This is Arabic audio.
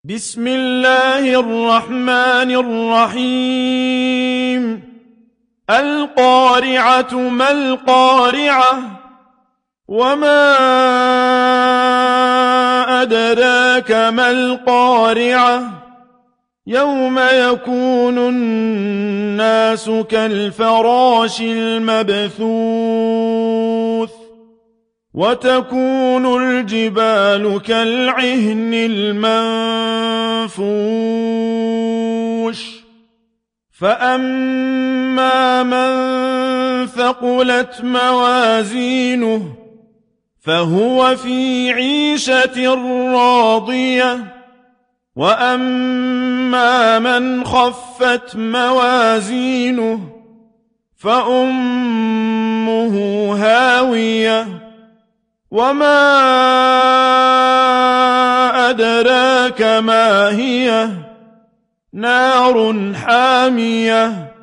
بسم الله الرحمن الرحيم القارعة ما القارعة وما أدراك ما القارعة يوم يكون الناس كالفراش المبثوث وتكون الجبال كالعهن المنفوش فأما من ثقلت موازينه فهو في عيشة راضية وأما من خفت موازينه فأمه هاوية وما أدراك ما هي نار حامية